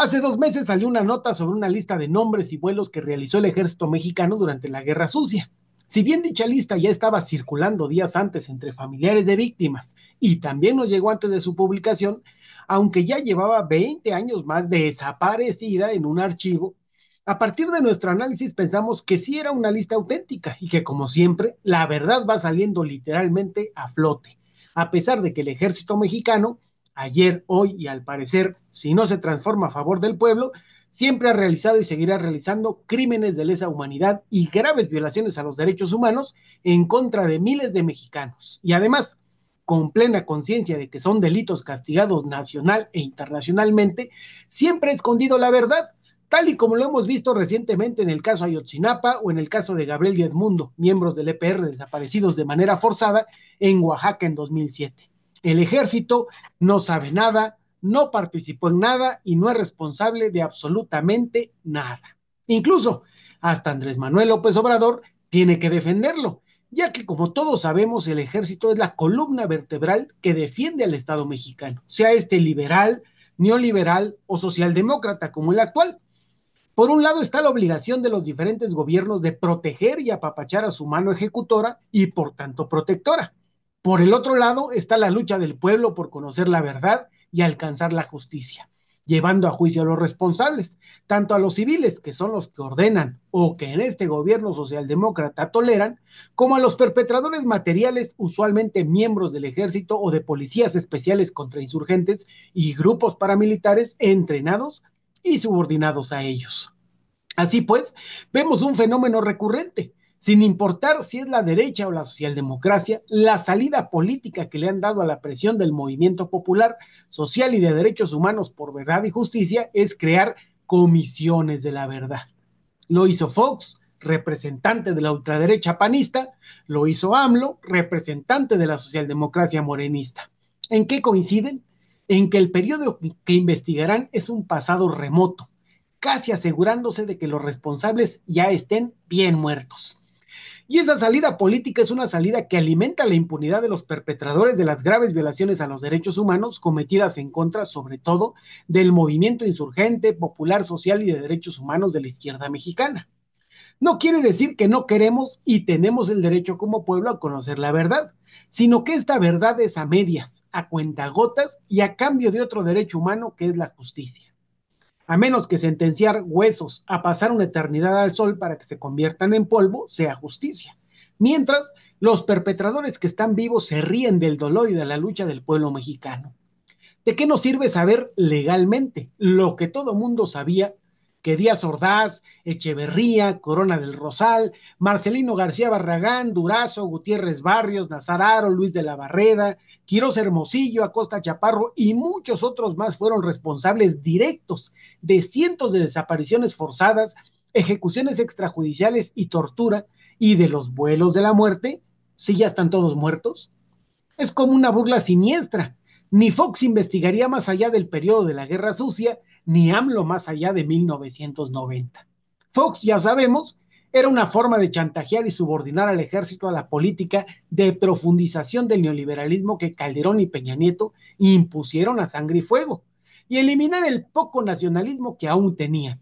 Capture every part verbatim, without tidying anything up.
Hace dos meses salió una nota sobre una lista de nombres y vuelos que realizó el ejército mexicano durante la Guerra Sucia. Si bien dicha lista ya estaba circulando días antes entre familiares de víctimas y también nos llegó antes de su publicación, aunque ya llevaba veinte años más desaparecida en un archivo, a partir de nuestro análisis pensamos que sí era una lista auténtica y que, como siempre, la verdad va saliendo literalmente a flote, a pesar de que el ejército mexicano ayer, hoy y al parecer, si no se transforma a favor del pueblo, siempre ha realizado y seguirá realizando crímenes de lesa humanidad y graves violaciones a los derechos humanos en contra de miles de mexicanos. Y además, con plena conciencia de que son delitos castigados nacional e internacionalmente, siempre ha escondido la verdad, tal y como lo hemos visto recientemente en el caso Ayotzinapa o en el caso de Gabriel y Edmundo, miembros del E P R desaparecidos de manera forzada en Oaxaca en dos mil siete. El ejército no sabe nada, no participó en nada y no es responsable de absolutamente nada. Incluso hasta Andrés Manuel López Obrador tiene que defenderlo, ya que, como todos sabemos, el ejército es la columna vertebral que defiende al Estado mexicano, sea este liberal, neoliberal o socialdemócrata como el actual. Por un lado está la obligación de los diferentes gobiernos de proteger y apapachar a su mano ejecutora y, por tanto, protectora. Por el otro lado está la lucha del pueblo por conocer la verdad y alcanzar la justicia, llevando a juicio a los responsables, tanto a los civiles, que son los que ordenan o que en este gobierno socialdemócrata toleran, como a los perpetradores materiales, usualmente miembros del ejército o de policías especiales contra insurgentes y grupos paramilitares entrenados y subordinados a ellos. Así pues, vemos un fenómeno recurrente. Sin importar si es la derecha o la socialdemocracia, la salida política que le han dado a la presión del movimiento popular, social y de derechos humanos por verdad y justicia es crear comisiones de la verdad. Lo hizo Fox, representante de la ultraderecha panista, lo hizo AMLO, representante de la socialdemocracia morenista. ¿En qué coinciden? En que el periodo que investigarán es un pasado remoto, casi asegurándose de que los responsables ya estén bien muertos. Y esa salida política es una salida que alimenta la impunidad de los perpetradores de las graves violaciones a los derechos humanos cometidas en contra, sobre todo, del movimiento insurgente, popular, social y de derechos humanos de la izquierda mexicana. No quiere decir que no queremos y tenemos el derecho como pueblo a conocer la verdad, sino que esta verdad es a medias, a cuentagotas y a cambio de otro derecho humano que es la justicia. A menos que sentenciar huesos a pasar una eternidad al sol para que se conviertan en polvo sea justicia. Mientras, los perpetradores que están vivos se ríen del dolor y de la lucha del pueblo mexicano. ¿De qué nos sirve saber legalmente lo que todo mundo sabía? Que Díaz Ordaz, Echeverría, Corona del Rosal, Marcelino García Barragán, Durazo, Gutiérrez Barrios, Nazar Haro, Luis de la Barreda, Quirós Hermosillo, Acosta Chaparro y muchos otros más fueron responsables directos de cientos de desapariciones forzadas, ejecuciones extrajudiciales y tortura, y de los vuelos de la muerte, si ya están todos muertos. Es como una burla siniestra. Ni Fox investigaría más allá del periodo de la Guerra Sucia, ni AMLO más allá de mil novecientos noventa. Fox, ya sabemos, era una forma de chantajear y subordinar al ejército a la política de profundización del neoliberalismo que Calderón y Peña Nieto impusieron a sangre y fuego, y eliminar el poco nacionalismo que aún tenían.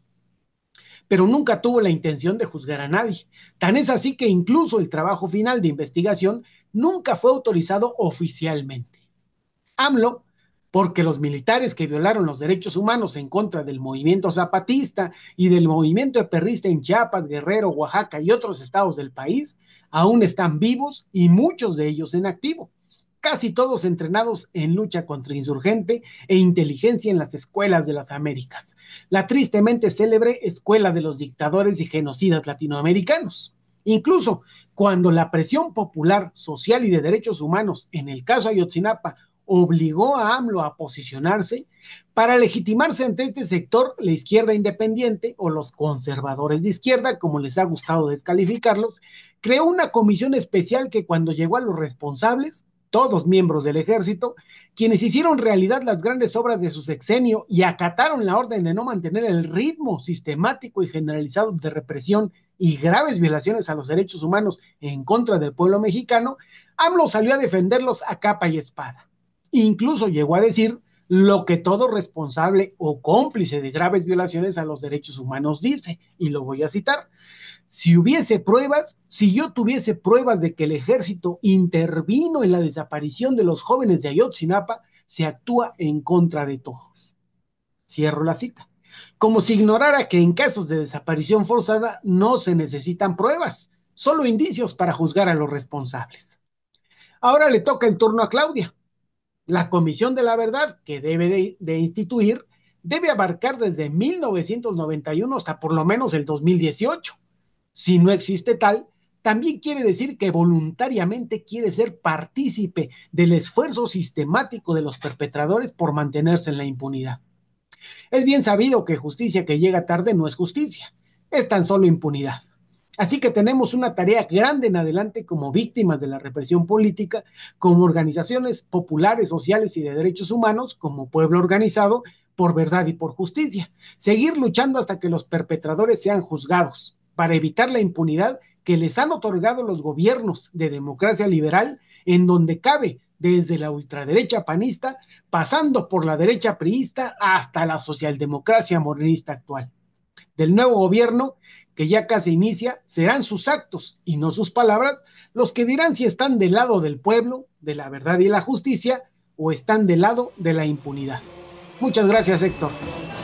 Pero nunca tuvo la intención de juzgar a nadie. Tan es así que incluso el trabajo final de investigación nunca fue autorizado oficialmente. AMLO, porque los militares que violaron los derechos humanos en contra del movimiento zapatista y del movimiento eperrista en Chiapas, Guerrero, Oaxaca y otros estados del país, aún están vivos y muchos de ellos en activo, casi todos entrenados en lucha contra insurgente e inteligencia en las escuelas de las Américas, la tristemente célebre escuela de los dictadores y genocidas latinoamericanos. Incluso cuando la presión popular, social y de derechos humanos, en el caso Ayotzinapa, obligó a AMLO a posicionarse, para legitimarse ante este sector, la izquierda independiente o los conservadores de izquierda, como les ha gustado descalificarlos, creó una comisión especial que, cuando llegó a los responsables, todos miembros del ejército, quienes hicieron realidad las grandes obras de su sexenio y acataron la orden de no mantener el ritmo sistemático y generalizado de represión y graves violaciones a los derechos humanos en contra del pueblo mexicano, AMLO salió a defenderlos a capa y espada. Incluso llegó a decir, lo que todo responsable o cómplice de graves violaciones a los derechos humanos dice, y lo voy a citar. Si hubiese pruebas, si yo tuviese pruebas de que el ejército intervino en la desaparición de los jóvenes de Ayotzinapa, se actúa en contra de todos. Cierro la cita. Como si ignorara que en casos de desaparición forzada no se necesitan pruebas, solo indicios para juzgar a los responsables. Ahora le toca el turno a Claudia. La Comisión de la Verdad, que debe de, de instituir, debe abarcar desde mil novecientos noventa y uno hasta por lo menos el dos mil dieciocho. Si no existe tal, también quiere decir que voluntariamente quiere ser partícipe del esfuerzo sistemático de los perpetradores por mantenerse en la impunidad. Es bien sabido que justicia que llega tarde no es justicia, es tan solo impunidad. Así que tenemos una tarea grande en adelante como víctimas de la represión política, como organizaciones populares, sociales y de derechos humanos, como pueblo organizado por verdad y por justicia. Seguir luchando hasta que los perpetradores sean juzgados, para evitar la impunidad que les han otorgado los gobiernos de democracia liberal, en donde cabe desde la ultraderecha panista, pasando por la derecha priista hasta la socialdemocracia morenista actual. Del nuevo gobierno, que ya casi inicia, serán sus actos y no sus palabras los que dirán si están del lado del pueblo, de la verdad y la justicia, o están del lado de la impunidad. Muchas gracias, Héctor.